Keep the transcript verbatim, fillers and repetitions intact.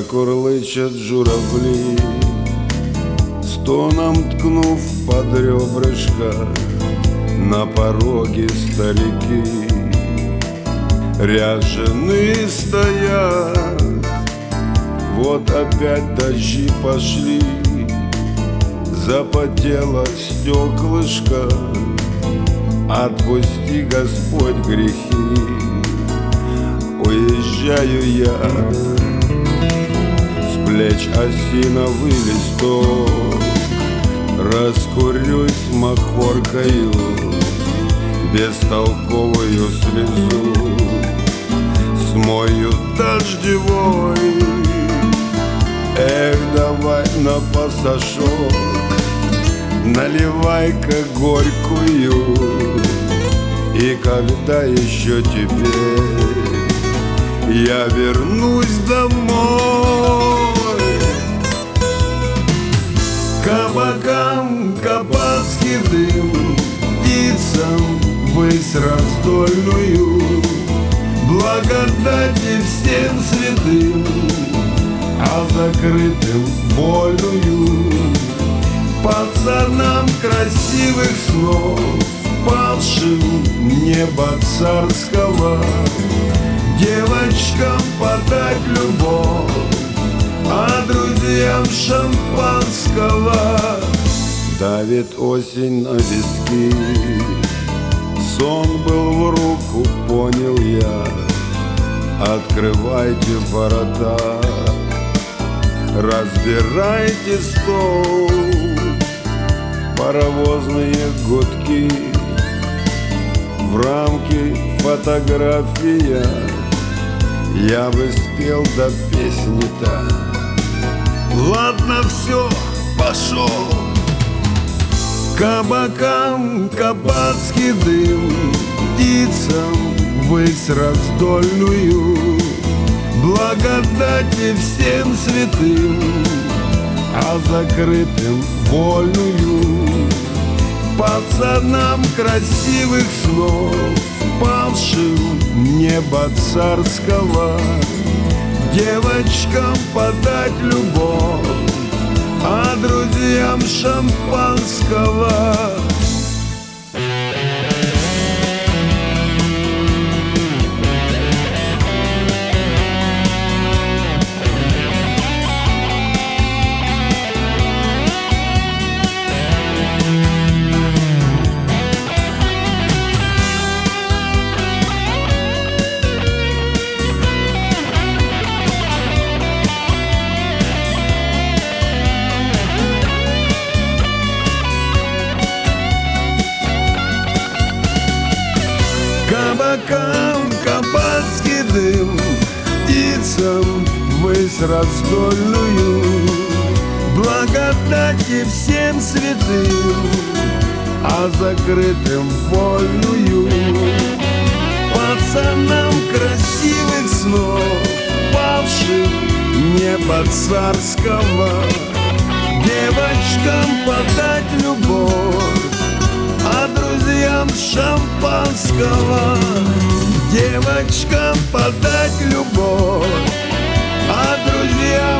курлычат журавли, стоном ткнув под ребрышко на пороге старики. Ряженые стоят, вот опять дожди пошли, запотело стеклышко, отпусти, Господь, грехи. Уезжаю я, с плеч осиновый листок, раскурюсь махоркою, бестолковую слезу смою дождевой. Эх, давай на пасашок, наливай-ка горькую. И когда еще теперь я вернусь домой? Кабакам кабацкий дым, птицам высь раздольную, благодати всем святым, а закрытым вольную. Пацанам красивых снов, павшим неба царского, девочкам подать любовь, а друзьям шампанского. Давит осень на виски, сон был в руку, понял я. Открывайте ворота, разбирайте стол. Паровозные гудки, в рамке фотография. Я бы спел до песни-то. Ладно, все, пошел. Кабакам кабацкий дым, птицам высь раздольную, благодати всем святым, а закрытым вольную. Пацанам красивых снов, павшим неба царского, девочкам подать любовь, а друзьям шампанского. Кабакам кабацкий дым, птицам высь раздольную, благодати всем святым, а закрытым вольную. Пацанам красивых снов, павшим неба царского, девочкам подать любовь, а друзьям шампанского. Девочкам подать любовь, а друзьям